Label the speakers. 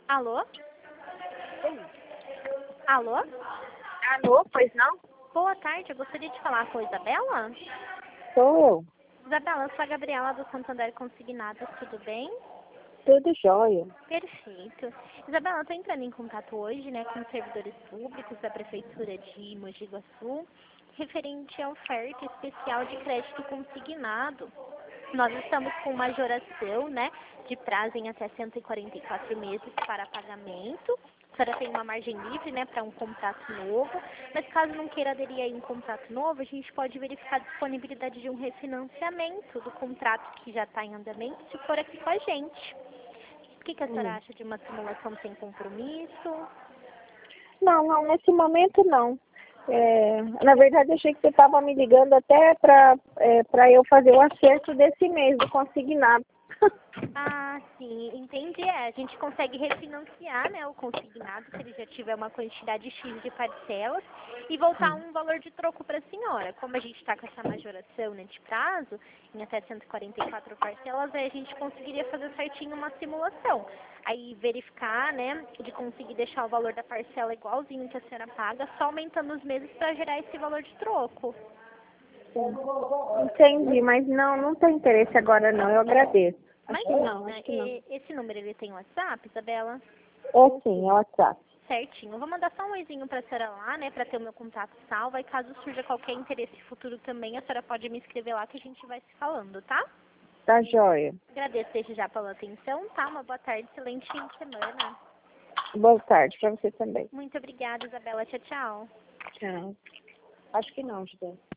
Speaker 1: Alô? Alô?
Speaker 2: Alô, pois não?
Speaker 1: Boa tarde, eu gostaria de falar com a Isabela.
Speaker 2: Sou eu.
Speaker 1: Isabela, eu sou a Gabriela do Santander Consignados, tudo bem?
Speaker 2: Tudo jóia.
Speaker 1: Perfeito. Isabela, eu estou entrando em contato hoje, né, com os servidores públicos da Prefeitura de Mogi Guaçu, referente à oferta especial de crédito consignado. Nós estamos com majoração, né, de prazo em até 144 meses para pagamento. A senhora tem uma margem livre, né, para um contrato novo, mas caso não queira aderir a um contrato novo, a gente pode verificar a disponibilidade de um refinanciamento do contrato que já está em andamento, se for aqui com a gente. O que a senhora acha de uma simulação sem compromisso?
Speaker 2: Não, nesse momento não. Na verdade, achei que você estava me ligando até para eu fazer o acerto desse mês do consignado.
Speaker 1: Ah, sim, entendi. A gente consegue refinanciar, né, o consignado, se ele já tiver uma quantidade X de parcelas, e voltar um valor de troco para a senhora. Como a gente está com essa majoração, né, de prazo, em até 144 parcelas, aí a gente conseguiria fazer certinho uma simulação. Aí verificar, né, de conseguir deixar o valor da parcela igualzinho que a senhora paga, só aumentando os meses para gerar esse valor de troco.
Speaker 2: Entendi, mas não tem interesse agora não, eu agradeço.
Speaker 1: Mas
Speaker 2: Acho que não.
Speaker 1: esse número ele tem WhatsApp, Isabela?
Speaker 2: É sim, é o WhatsApp.
Speaker 1: Certinho. Eu vou mandar só um oizinho pra senhora lá, né, pra ter o meu contato salvo. E caso surja qualquer interesse futuro também, a senhora pode me escrever lá que a gente vai se falando, tá?
Speaker 2: Tá jóia.
Speaker 1: Agradeço desde já pela atenção, tá? Uma boa tarde, excelente fim de semana.
Speaker 2: Boa tarde para você também.
Speaker 1: Muito obrigada, Isabela. Tchau, tchau.
Speaker 2: Tchau. Acho que não, José.